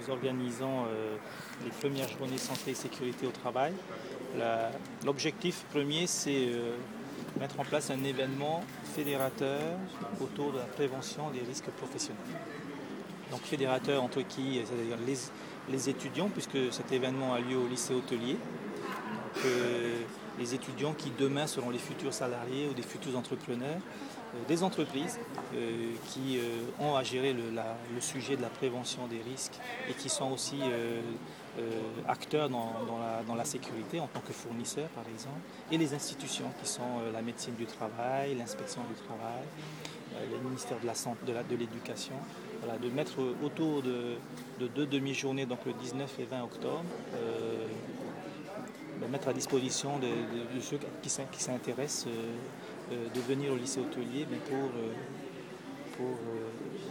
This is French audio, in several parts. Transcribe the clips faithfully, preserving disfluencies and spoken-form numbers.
nous organisons euh, les premières journées santé et sécurité au travail. La, l'objectif premier, c'est euh, mettre en place un événement fédérateur autour de la prévention des risques professionnels. Donc fédérateur entre qui, c'est-à-dire les, les étudiants, puisque cet événement a lieu au lycée hôtelier. Donc, euh, les étudiants qui demain seront les futurs salariés ou des futurs entrepreneurs, euh, des entreprises euh, qui euh, ont à gérer le, la, le sujet de la prévention des risques et qui sont aussi euh, euh, acteurs dans, dans, la, dans la sécurité en tant que fournisseurs par exemple, et les institutions qui sont euh, la médecine du travail, l'inspection du travail, euh, le ministère de la santé, de, la, de l'éducation. Voilà, de mettre autour de, de deux demi-journées, donc le dix-neuf et vingt octobre, euh, de mettre à disposition de, de, de ceux qui, qui s'intéressent euh, euh, de venir au lycée hôtelier pour, euh, pour euh,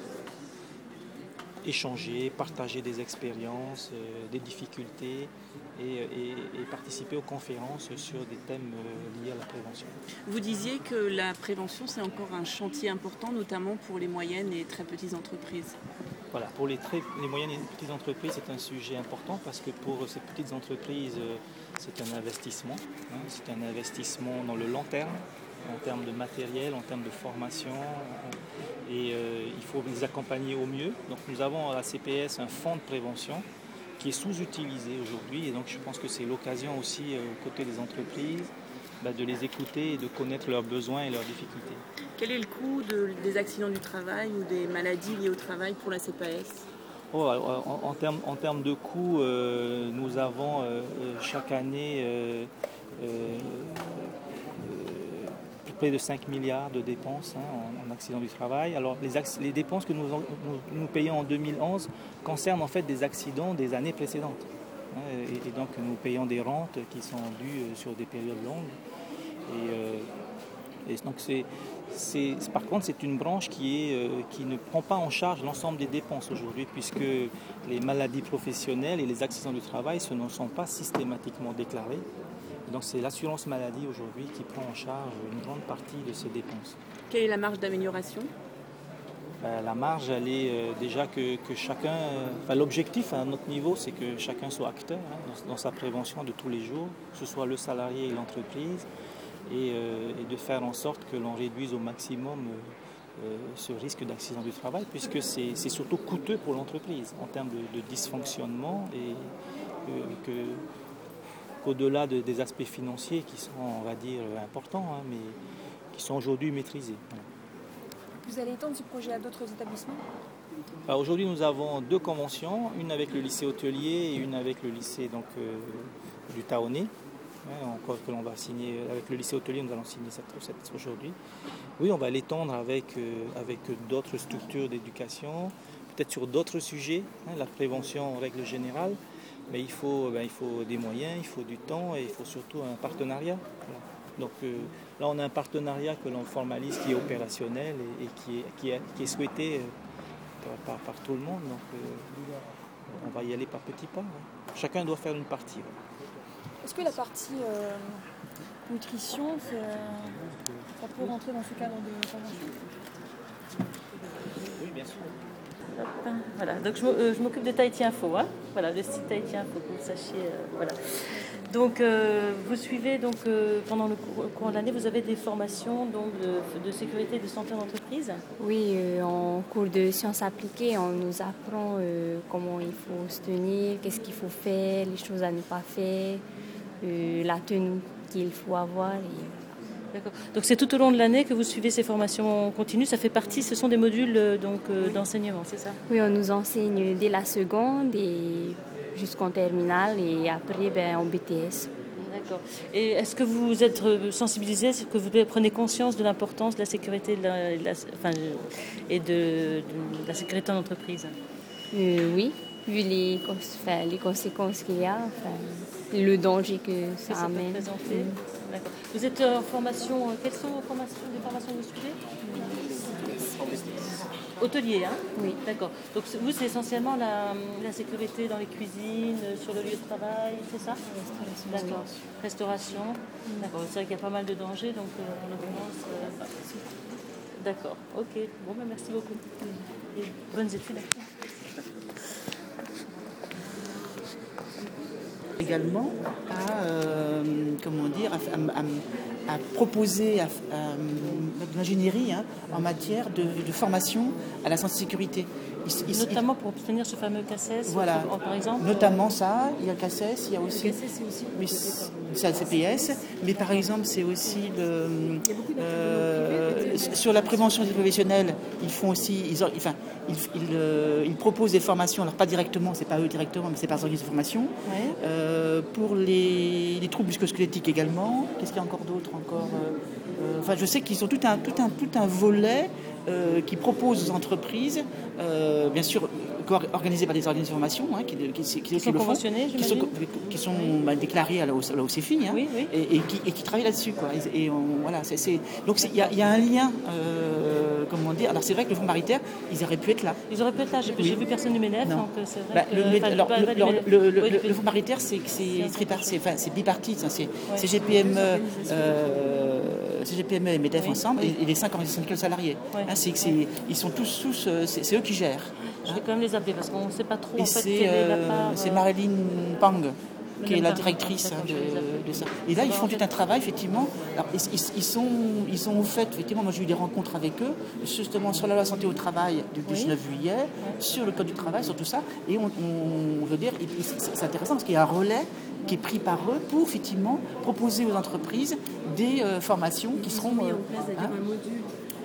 échanger, partager des expériences, euh, des difficultés et, et, et participer aux conférences sur des thèmes euh, liés à la prévention. Vous disiez que la prévention, c'est encore un chantier important, notamment pour les moyennes et très petites entreprises. Voilà, pour les, très, les moyennes et petites entreprises, c'est un sujet important parce que pour ces petites entreprises, c'est un investissement. Hein, c'est un investissement dans le long terme, en termes de matériel, en termes de formation. Et euh, il faut les accompagner au mieux. Donc nous avons à la C P S un fonds de prévention qui est sous-utilisé aujourd'hui. Et donc je pense que c'est l'occasion aussi, euh, aux côtés des entreprises, bah, de les écouter et de connaître leurs besoins et leurs difficultés. Quel est le coût de, des accidents du travail ou des maladies liées au travail pour la C P S ? Oh, en, en, termes, en termes de coûts, euh, nous avons euh, chaque année euh, euh, près de cinq milliards de dépenses hein, en, en accidents du travail. Alors les, les dépenses que nous, nous, nous payons en deux mille onze concernent en fait des accidents des années précédentes. Hein, et, et donc nous payons des rentes qui sont dues sur des périodes longues. Et, euh, et donc c'est, c'est, par contre, c'est une branche qui, est, euh, qui ne prend pas en charge l'ensemble des dépenses aujourd'hui, puisque les maladies professionnelles et les accidents du travail ce ne sont pas systématiquement déclarés. Et donc c'est l'assurance maladie aujourd'hui qui prend en charge une grande partie de ces dépenses. Quelle est la marge d'amélioration ? Ben, la marge, elle est euh, déjà que, que chacun... Euh, enfin, l'objectif à notre niveau, c'est que chacun soit acteur hein, dans, dans sa prévention de tous les jours, que ce soit le salarié et l'entreprise. Et, euh, et de faire en sorte que l'on réduise au maximum euh, ce risque d'accident du travail, puisque c'est, c'est surtout coûteux pour l'entreprise en termes de, de dysfonctionnement et euh, que, qu'au-delà de, des aspects financiers qui sont, on va dire, importants, hein, mais qui sont aujourd'hui maîtrisés. Voilà. Vous allez étendre ce projet à d'autres établissements ? Alors, aujourd'hui, nous avons deux conventions, une avec le lycée hôtelier et une avec le lycée donc, euh, du Taonnet. Hein, encore que l'on va signer avec le lycée hôtelier, nous allons signer cette recette aujourd'hui. Oui, on va l'étendre avec, euh, avec d'autres structures d'éducation, peut-être sur d'autres sujets, hein, la prévention en règle générale, mais il faut, ben, il faut des moyens, il faut du temps et il faut surtout un partenariat. Voilà. Donc euh, là, on a un partenariat que l'on formalise qui est opérationnel et, et qui, est, qui, est, qui est souhaité euh, par, par tout le monde. Donc euh, on va y aller par petits pas. Hein. Chacun doit faire une partie. Ouais. Est-ce que la partie euh, nutrition, c'est, euh, ça peut rentrer dans ce cadre de convention ? Oui, bien sûr. Voilà, donc je, euh, je m'occupe de Tahiti Info, hein. Voilà, le site Tahiti Info, que vous sachiez. Euh, voilà. Donc euh, vous suivez donc euh, pendant le cours, cours de l'année, vous avez des formations donc de, de sécurité et de santé en entreprise ? Oui, euh, en cours de sciences appliquées, on nous apprend euh, comment il faut se tenir, qu'est-ce qu'il faut faire, les choses à ne pas faire, euh, la tenue qu'il faut avoir. Et... D'accord. Donc c'est tout au long de l'année que vous suivez ces formations continues. Ça fait partie, ce sont des modules euh, donc euh, d'enseignement, c'est ça ? Oui, on nous enseigne dès la seconde et jusqu'en terminale et après ben, en B T S. D'accord. Et est-ce que vous êtes sensibilisé, est-ce que vous prenez conscience de l'importance de la sécurité de la, de la, enfin, et de, de la sécurité en entreprise ? euh, Oui, vu les, enfin, les conséquences qu'il y a, enfin, le danger que ça, ça amène. Mmh. D'accord. Vous êtes en formation, quelles sont vos formations, les formations que vous suivez ? Hôtelier, hein ? Oui. D'accord. Donc vous, c'est essentiellement la, la sécurité dans les cuisines, sur le lieu de travail, c'est ça ? Restauration. D'accord. Restauration. Mmh. D'accord. C'est vrai qu'il y a pas mal de dangers, donc euh, en l'occurrence. Euh... D'accord. Ok. Bon, ben merci beaucoup. Et bonnes études. également à, euh, comment dire, à, à, à proposer à, à, de l'ingénierie hein, en matière de, de formation à la santé sécurité. Il, il, Notamment pour obtenir ce fameux C A C E S, voilà. par exemple. Notamment ça, il y a le C A C E S, il y a aussi. Le C A C E S, c'est aussi. Oui, c'est le C P S, mais par exemple, c'est aussi le. Euh, sur la prévention des professionnels, ils font aussi. Ils, enfin, ils, ils, euh, ils proposent des formations, alors pas directement, c'est pas eux directement, mais c'est par organismes de formation. Ouais. Euh, pour les, les troubles musculo-squelettiques également. Qu'est-ce qu'il y a encore d'autre encore euh, Enfin, je sais qu'ils ont tout un, tout un, tout un volet. Euh, qui proposent aux entreprises, euh, bien sûr organisées par des organismes de formation, hein, qui, qui, qui, qui, qui sont le conventionnés, font, qui sont, qui sont oui. bah, déclarés à la O C F I, hein, oui, oui. Et, et, qui, et qui travaillent là-dessus. Quoi. Et, et on, voilà, c'est, c'est... Donc il y, y a un lien, euh, comment dire. Alors c'est vrai que le fonds paritaire, ils auraient pu être là. Ils auraient pu être là. J'ai, oui. j'ai vu personne du M E N E F, donc c'est vrai. Bah, que, le, enfin, alors, pas, le, pas le, le, le, oui, le fonds paritaire, c'est, c'est, c'est, c'est, enfin, c'est bipartite. Hein, c'est, ouais. c'est G P M E. Euh, C G P M E et M E D F oui, ensemble, oui. Et, et les cinq organisations syndicales salariés. Ouais. Hein, c'est, c'est, ouais. Ils sont tous, tous c'est, c'est eux qui gèrent. Je vais quand même les appeler parce qu'on ne sait pas trop et en fait c'est, quelle est la part. C'est Marilyn Pang qui est la directrice hein, de, de ça. Et là, ils font tout un travail, effectivement. Alors, ils, ils, ils, sont, ils sont au fait, effectivement, moi j'ai eu des rencontres avec eux, justement sur la loi santé au travail du dix-neuf oui. juillet, oui. sur le code du travail, sur tout ça. Et on, on veut dire, c'est intéressant parce qu'il y a un relais qui est pris par eux pour, effectivement, proposer aux entreprises des euh, formations qui ils seront... Ils ont mis en place d'ailleurs hein, un module.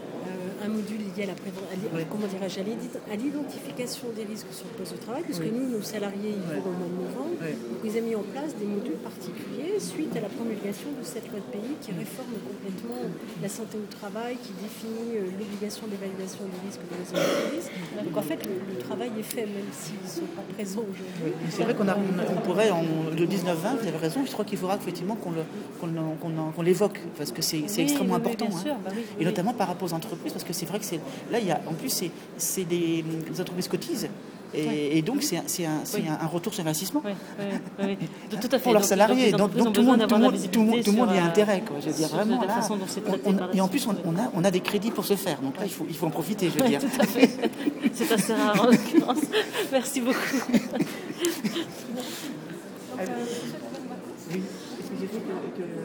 un module lié à la préven... oui. comment dirais-je, à l'identification des risques sur le poste de travail, puisque oui. nous, nos salariés, ils vont oui. au mois de novembre. Oui. Donc, ils ont mis en place des modules particuliers suite à la promulgation de cette loi de pays qui réforme complètement la santé au travail, qui définit euh, l'obligation d'évaluation des risques dans les entreprises. Donc, en fait, le, le travail est fait, même s'ils ne sont pas présents aujourd'hui. Oui. C'est vrai qu'on a, on, on pourrait, en, le dix-neuf vingt, vous avez raison, je crois qu'il faudra effectivement qu'on, le, qu'on, qu'on, qu'on l'évoque, parce que c'est, c'est oui, extrêmement oui, important. Bien hein. sûr, bah oui, et oui. notamment par rapport aux entreprises, parce que c'est vrai que c'est, là, il y a, en plus, c'est, c'est des, des entreprises cotisent. Et, oui. et donc, c'est, c'est, un, c'est oui. un retour sur investissement oui, oui, oui. De, tout à fait. pour leurs salariés. Donc, donc tout le monde, tout le monde, tout le monde, tout le monde y a intérêt. Quoi. Je veux dire, vraiment, là, façon dont c'est on, on, et en plus, on, on, a, on a des crédits pour se faire. Donc là, il faut, il faut en profiter, je veux dire. Tout à fait. C'est assez rare, en l'occurrence. Merci beaucoup. Oui, est-ce que j'ai fait que... que...